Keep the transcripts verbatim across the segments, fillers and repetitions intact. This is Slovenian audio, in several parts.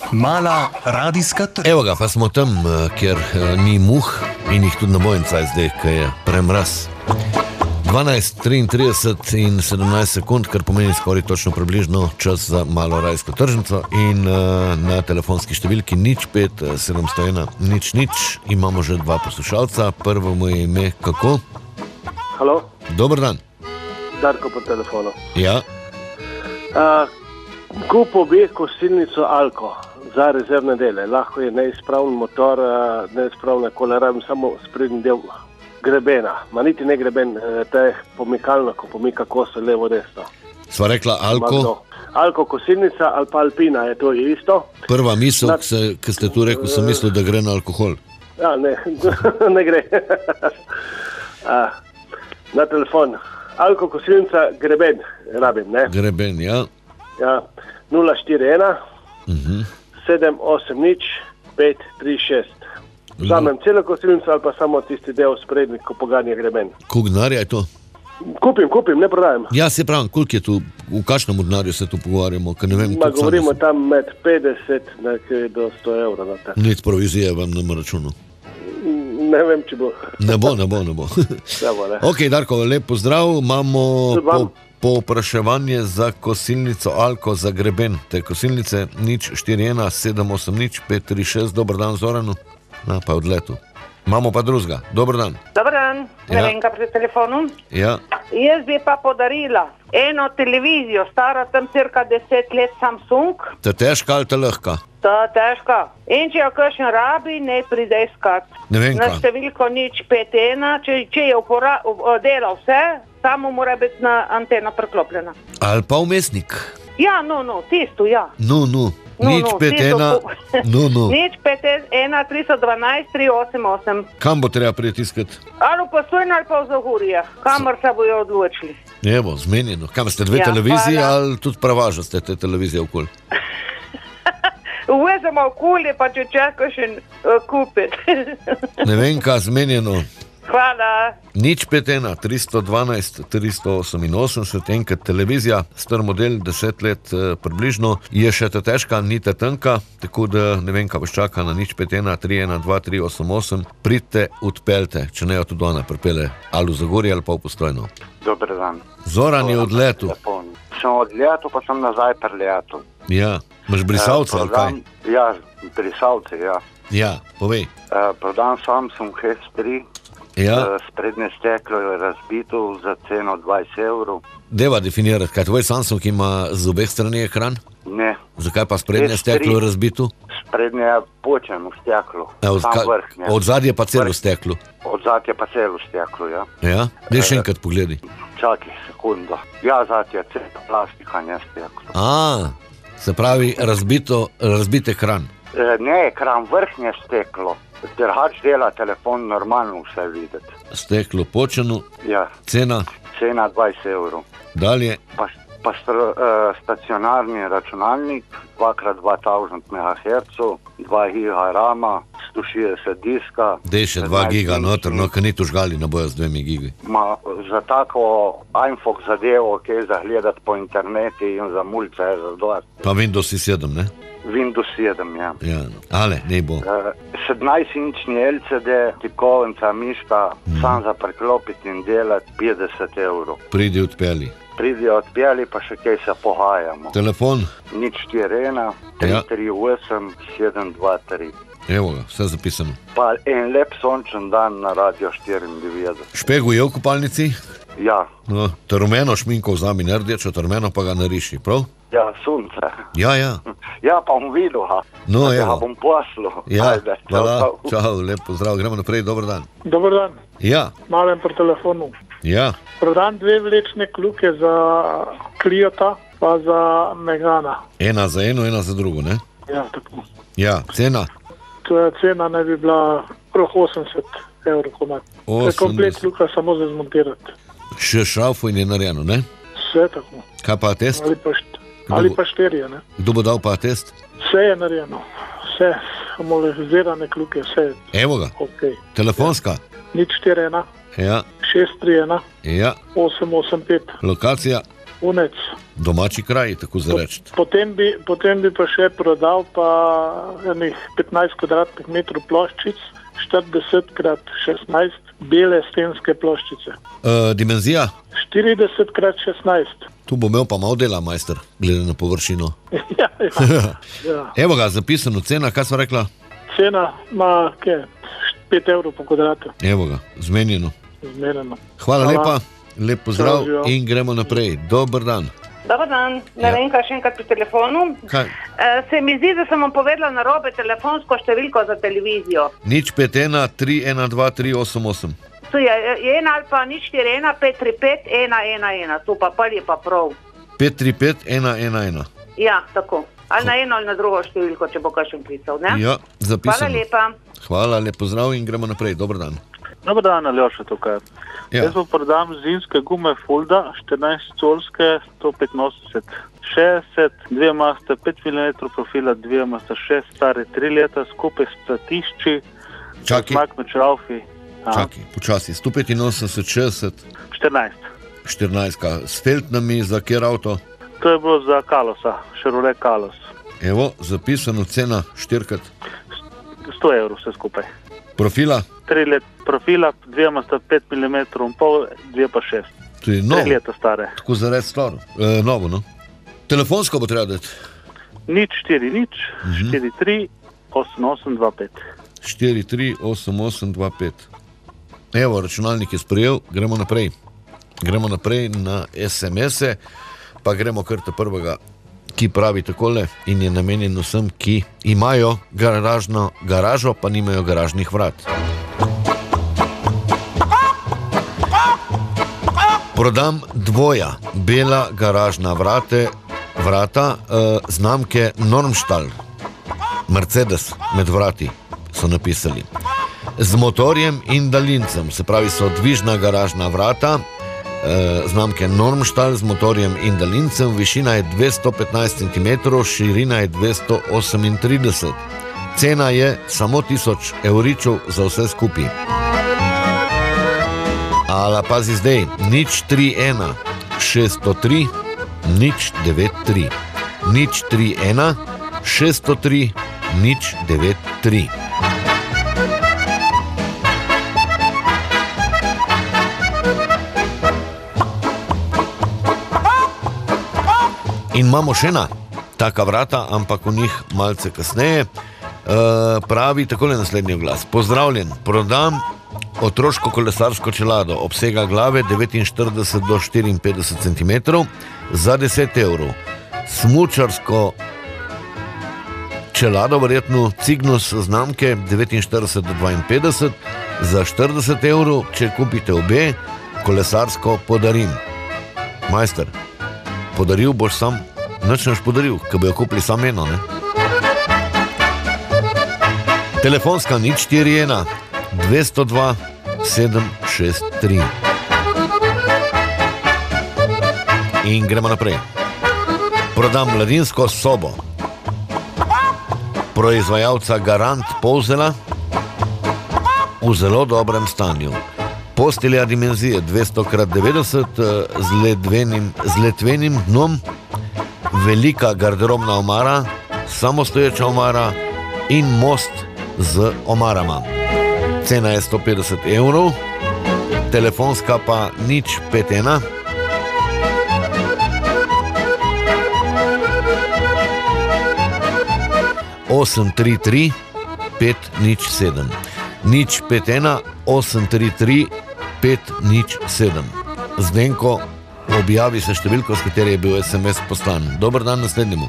Mala radijska tržnica. Evo ga, pa smo tam, kjer ni muh in jih tudi ne bo encaj zdaj, ko je premraz. dvanajst triintrideset in sedemnajst sekund, kar pomeni skoraj točno približno čas za malo radijsko tržnico in uh, na telefonski številki nič pet sedemsto ena nič nič imamo že dva poslušalca. Prvo mu je ime kako? Halo? Dober dan. Darko po telefonu. Ja. Uh, kupil bi kosilnico Alko za rezervne dele. Lahko je neizpravljen motor, uh, neizpravljena kola, rabim samo sprednji del grebena. Ma niti ne greben, to je pomikalno, ko pomika koso levo desno. Sva rekla Alko? Alko kosilnica ali pa Alpina, je to isto. Prva misel, na... ki ste tu rekel, sem mislil, da gre na alkohol. Ja, ne, ne gre. uh, na telefon. Alko kosilnica greben, rabim, ne? Greben, ja. Ja, nula štiri ena uh-huh. sedem osem nič pet tri šest. Vzamem celo kosilnico ali pa samo tisti del sprednji, ko poganja greben. Koliko denarja je to? Kupim, kupim, ne prodajam. Ja, se pravim, koliko je tu, v kakšnem denarju se tu pogovarjamo? Ne vem, Ma govorimo sem... tam med petdeset do sto evrov. Nič provizije vam na računu. Ne vem, če bo. Ne bo, ne bo, ne bo. Ne bo, ne. Ok, Darko, lep pozdrav. Imamo po, povpraševanje za kosilnico Alko za greben. Te kosilnice nič štiri ena sedem osem nič pet tri šest. Dobar dan Zoranu. Na, pa je odletu. Imamo pa drugega. Dobar dan. Dobar dan, Nevenka pri telefonu. Ja. Jaz bi pa podarila eno televizijo, stara tam cirka deset let, Samsung. Ta težka ali ta lahka? Ta težka. In če jo kakšen rabi, ne pride iskat. Nevenka. Na številko nič pet ena, če, če je upora, dela vse, samo mora biti na antena preklopljena. Ali pa umestnik? Ja, no, no, tisto, ja. No, no. No, nič no, pet ena, no, no. nič pet ena, tri dvanajst, tri osem osem. Kam bo treba pritiskati? Ali v Postojno ali pa v Zagorje, kamor se bojo odločili. Evo, zmenjeno. Kam ste dve Ja, televiziji hvala. ali tudi pravažate te televizije okoli? Uvezemo okolje, pa če čakaš in uh, kupiti. Ne vem, kaj zmenjeno. Hvala. Nič pet ena, tri dvanajst, tri oseminosemdeset, enkrat televizija, star model, deset let eh, približno, je še ta težka, ni ta tanka, tako da ne vem, kaj boš čaka na nič pet ena, tri ena dva, tri osem osem, pridite, odpeljte, če ne jo tudi ona pripelje, ali v Zagorje ali pa v Postojno. Dober dan. Zoran je odletu. Sem odletu, pa sem nazaj preletu. Ja, imaš brisalce ali kaj? Ja, brisalce, ja. Ja, povej. Uh, prodam Samsung S tri. Ja. Sprednje steklo je razbito za ceno dvajset evrov. Deva definirati, kaj tvoj Samsung ima z obeh strani ekran? Ne. Zakaj pa sprednje S tri. steklo je razbito? Sprednje je počeno steklo. E, od, Sam ka, vrh, ne. od zadje pa celo steklo. Od zadje pa celo steklo, ja. Ja? Dej še enkrat pogledi. Čakaj sekundo. Ja, zadje je celo plastika, ne steklo. A, se pravi razbito, razbit ekran. E, ne, ekran, vrhnje steklo. Drugač dela telefon normalno vse videti. Steklo počeno. Ja. Cena? Cena dvajset evrov. Dalje? Pa, pa st, uh, stacionarni računalnik, dva krat dva tisoč megahertzov, dva giga rama, sto šestdeset diska. Dej še dva giga noter, no, ker ni tu žgali, ne bojo z dvemi gigi. Ma, za tako iPhone zadevo, ki je zagledati po internetu in za mulce je za dosti. Pa Windows sedem, ne? Windows sedem, ja. Ja, ale, ne bo. Uh, sedemnajst-inčni L C D, tipkovnica, miška, mm. sam za preklopiti in delati petdeset evrov. Pridi odpeli. Pridi odpeli, pa še kaj se pohajamo. Telefon? nič štiri ena, tri tri osem, sedem dva tri. Evo ga, vse zapisano. Pa en lep sončen dan na Radio štiriindevetdeset. Špegu je v kopalnici? Ja. No, te rumeno šminko vzami, ne rdečo, te rumeno pa ga nariši, prav? Ja, sunce. Ja, ja. Ja, pa bom videl, ha. No, ja, evo. bom poslal. Ja, Ajde, hvala, čau, čau. čau, lep pozdrav, gremo naprej, dober dan. Dobar dan. Ja. Malem pri telefonu. Ja. Prodam dve vlečne kljuke za Cliota pa za Megana. Ena za eno, ena za drugo, ne? Ja, tako. Ja, cena? To je cena naj bi bila krog osemdeset evrov komad. To je komplet kljuka samo za zmontirati. Še šrafo in je narejeno, ne? Vse tako. Kaj pa test? Ali pa, št ali pa šterje, ne? Kdo bo dal pa test? Vse je narejeno. Vse, homologizirane kljuke, vse. Evo ga. Okay. Telefonska? nič štiri ena, Ja. šest tri ena, Ja. osem osem pet. Lokacija? Unec. Domači kraj, tako za reči. Potem bi, potem bi pa še prodal pa enih petnajst kvadratnih metrov ploščic, štirideset krat šestnajst bele stenske ploščice. Uh, dimenzija? štirideset krat šestnajst. Tu bo imel pa malo dela, majster, glede na površino. ja, ja, ja. Evo ga, zapisano, cena, kaj sva rekla? Cena ima, kaj, pet evrov po kvadratu. Evo ga, zmenjeno. Zmenjeno. Hvala, Hvala. lepa, lep pozdrav Hvala. In gremo naprej. Dober dan. Dobar dan, ne Ja. vem, kaj še enkrat pri telefonu. Kaj? E, se mi zdi, da sem vam povedala narobe telefonsko številko za televizijo. Nič pet ena tri ena dva tri osem osem. Tu je ena ali pa nič štiri ena pet tri pet ena ena ena, tu pa pol je pa prav. pet tri pet ena ena ena. Ja, tako. Ali na eno ali na drugo številko, če bo kakšen klical, ne? Ja, zapisano. Hvala lepa. Hvala, lep pozdrav in gremo naprej. Dober dan. Dobar dan, Aljoša tukaj. Ja. Jaz vam prodam zimske gume Fulda, štirinajst colske, sto petinosemdeset, šestdeset, dve maste, pet milimetrov profila, dve maste, šest, stare tri leta, skupaj s platišči, Čaki, zmak med šraufi. čaki, počasi. sto petinosemdeset, šestdeset, štirinajst. štirinajst. S feltnami za kjer avto? To je bilo za Kalosa, Chevrolet Kalos. Evo, zapisano, cena štirikrat. sto evrov vse skupaj. Profila? tri let profila, dve maste, pet milimetrov in pol, dve pa šest. To je novo. Tri leta stare. Tako za red staro. E, novo, no? Telefonsko bo treba dati. Nič štiri nič, štiri tri osem osem dva pet. štiri tri osem osem dva pet. Evo, računalnik je sprejel, gremo naprej. Gremo naprej na es em es-e, pa gremo kar ta prvega, ki pravi takole in je namenjen vsem, ki imajo garažno garažo, pa nimajo garažnih vrat. Prodam dvoja bela garažna vrate, vrata eh, znamke Normstall. Mercedes med vrati so napisali. Z motorjem in daljincem, se pravi so dvižna garažna vrata, eh, znamke Normstall z motorjem in daljincem, višina je dvesto petnajst centimetrov, širina je dvesto osemintrideset. Cena je samo tisoč evričev za vse skupaj. Ala pazi zdaj, nič tri ena šeststo tri nič devet tri. Nič tri ena šeststo tri nič devet tri. In imamo še ena taka vrata, ampak o njih malce kasneje. E, pravi takole naslednji glas. Pozdravljen, prodam otroško kolesarsko čelado, obsega glave devetinštirideset do štiriinpetdeset centimetrov za deset evrov. Smučarsko čelado, verjetno Cygnus znamke devetinštirideset do dvainpetdeset za štirideset evrov, če kupite obe, kolesarsko podarim. Majster, podaril boš sam, nič neš podaril, ko bi jo kupili sam eno, ne? Telefonska nič štiri ena dvesto dva sedem šest tri. In gremo naprej. Prodam mladinsko sobo proizvajalca Garant Polzela v zelo dobrem stanju. Postelja dimenzije dvesto krat devetdeset z ledvenim, z letvenim dnom, velika garderobna omara, samostoječa omara in most z omarama. Cena je sto petdeset evrov, telefonska pa nič pet ena osem tri tri pet nič sedem. Nič pet ena osem tri tri pet nič sedem. Zdenko, objavi se številko, s katero je bil es em es poslan. Dober dan naslednjemu.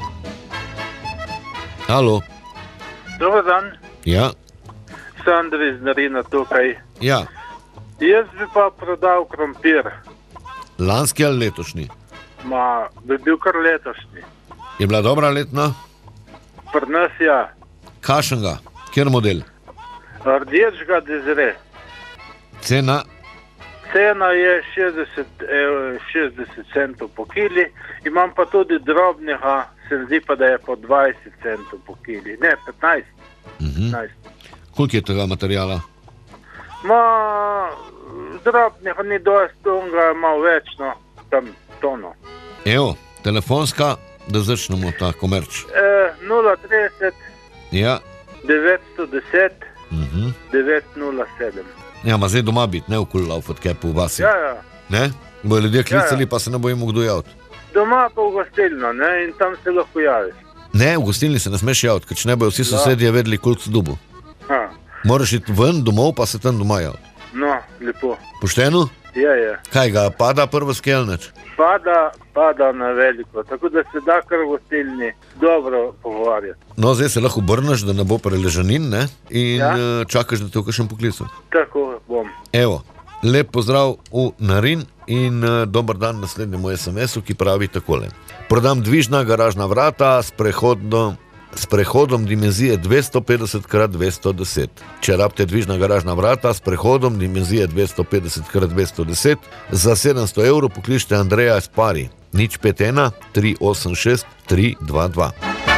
Halo. Dobar dan. Ja. Sandri iz Narina tukaj. Ja. Jaz bi pa prodal krompir. Lanski ali letošnji? Ma, bi bil kar letošnji. Je bila dobra letna? Pri nas ja. Kašenga? Kjer model? Rdečega dezre. Cena? Cena je šestdeset, ev, šestdeset centov po kili. Imam pa tudi drobnega, se zdi pa, da je po dvajset centov po kili. Ne, petnajst. Mhm. petnajst. Koliko je tega materijala? Ma, drobnega ni dosti, onga je malo več, no, tam tono. Evo, telefonska, da začnemo ta komerč. E, nula trideset, Ja, devetsto deset, uh-huh. devet nula sedem. Ja, ma zdaj doma biti, ne okoli laufat, kaj po vasi. Ja, ja. Ne? Bojo ljudje klicali, Ja, ja. pa se ne bojimo kdo javiti. Doma pa v gostilno, ne, in tam se lahko javiš. Ne, v gostilni se ne smeš javiti, ker če ne bojo vsi sosedje vedeli, koliko si dobil. Ha, Moraš iti ven domov, pa se tam doma javiti. no, lepo. Pošteno? Ja, ja. Kaj ga pada prvo skelneč? Pada, pada na veliko, tako da se da kar v gostilni dobro pogovarjati. No, zdaj se lahko obrneš, da ne bo preležanin, ne? In Ja. ja. čakaš, da te v kakšen poklicu. Tako bom. Evo, lep pozdrav v Narin in uh, dober dan naslednjemu es em esu, ki pravi takole. Prodam dvižna garažna vrata s prehodom, s prehodom dimenzije dvesto petdeset krat dvesto deset. Če rabite dvižna garažna vrata s prehodom dimenzije dvesto petdeset krat dvesto deset, za sedemsto evrov pokličite Andreja Espari. nič pet ena, tri osem šest, tri dva dva.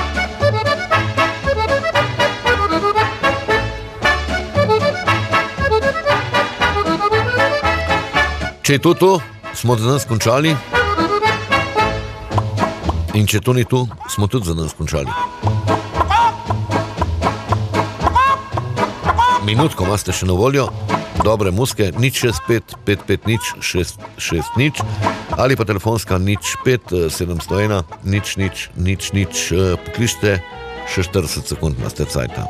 Če je to to, smo za danes končali. In če to ni to, smo tudi za danes končali. Minutko imate še na voljo, dobre muske, nič šest pet, pet pet nič, šest šest nič, ali pa telefonska nič pet, sedemsto ena, nič nič, nič nič, pokličite, še štirideset sekund imate cajta.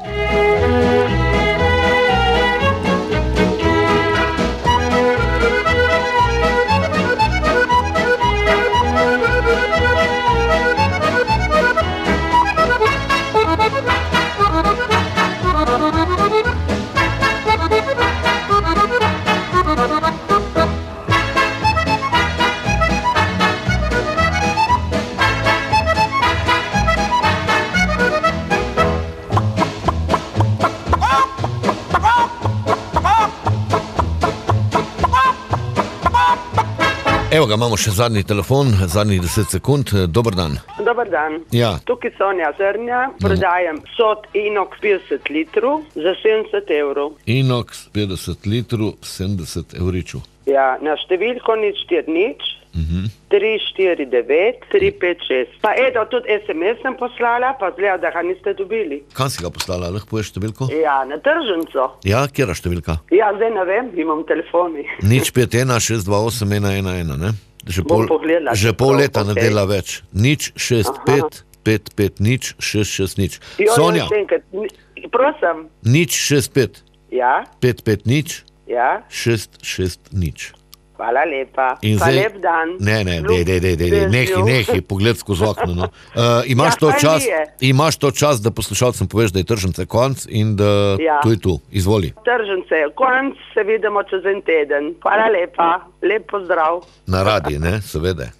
Evo ga, imamo še zadnji telefon, zadnjih deset sekund. Dober dan. Dobar dan. Ja. Tukaj Sonja Zrnja, prodajam sod inox petdeset litrov za sedemdeset evrov. Inox petdeset litrov, sedemdeset evriču. Ja, na številko nič štiri nič, Uh-huh. tri štiri devet, tri pet šest. Pa edo, tudi es em es sem poslala, pa zgleda, da ga niste dobili. Kam si ga poslala, lahko poveš številko? Ja, na tržnico. Ja, kjera številka? Ja, zdaj ne vem, imam telefoni. nič pet ena, šest dva osem, ena ena ena, ne? Že Bom pol, pogledala, že če pol prav, leta ne okej. dela več. Nič šest pet, pet pet nič, šest šest nič. Jo, Sonja, jo, še enkrat, ni- prosim. nič šest pet, Ja, pet pet nič, ja, šest šest nič. hvala lepa. In Pa zdaj- lep dan. Ne, ne, Ljub- dej, dej, dej, dej, dej, nehi, Bežjo. nehi, pogled skozi okno. No. Uh, imaš, Ja, to saj čas, nije. imaš to čas, da poslušalcem poveš, da je tržnice konc in da Ja. tu je tu. Izvoli. Tržnice je konc, se vidimo čez en teden. Hvala lepa, lep pozdrav. Na radiju, ne, seveda.